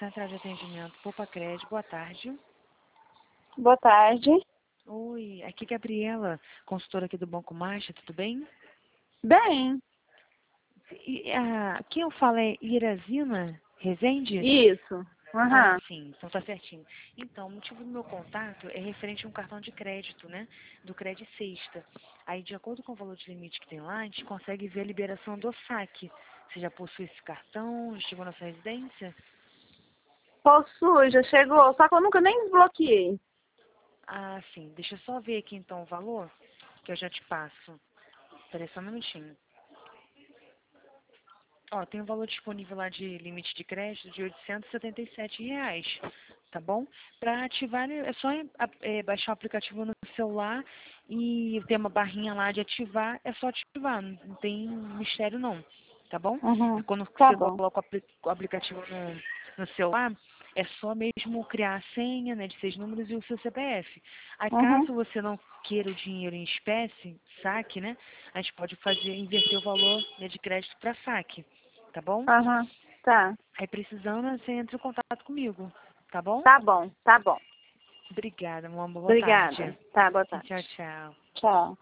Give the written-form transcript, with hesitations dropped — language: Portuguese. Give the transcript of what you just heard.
Central de Atendimento Poupa Crédito. Boa tarde. Boa tarde. Oi, aqui é Gabriela, consultora aqui do Banco Marcha, tudo bem? Bem, Quem eu falo é Irazina Rezende? isso. Ah, Aham. sim, então tá certinho. Então, o motivo do meu contato é referente a um cartão de crédito, né? Do Crédito Sexta. Aí, de acordo com o valor de limite que tem lá, a gente consegue ver a liberação do saque. Você já possui esse cartão? Já chegou na sua residência? Possui, já chegou, só que eu nunca nem desbloqueei. Ah, sim. Deixa eu só ver aqui então o valor, que eu já te passo. Espera só um minutinho. Ó, tem um valor disponível lá de limite de crédito de R$ 877, tá bom? Para ativar, é só baixar o aplicativo no celular e tem uma barrinha lá de ativar, é só ativar, não tem mistério não, tá bom? Uhum. Quando Tá você bom. coloca o aplicativo no celular, é só mesmo criar a senha, né, de 6 números e o seu CPF. Aí, Uhum. caso você não queira o dinheiro em espécie, saque, né, a gente pode inverter o valor, né, de crédito para saque. Tá bom? Aham. Tá. Aí precisando, você entra em contato comigo. Tá bom? Tá bom, tá bom. Obrigada, meu amor. Boa Obrigada. tarde. Tá, boa Tchau, tarde. tchau. Tchau.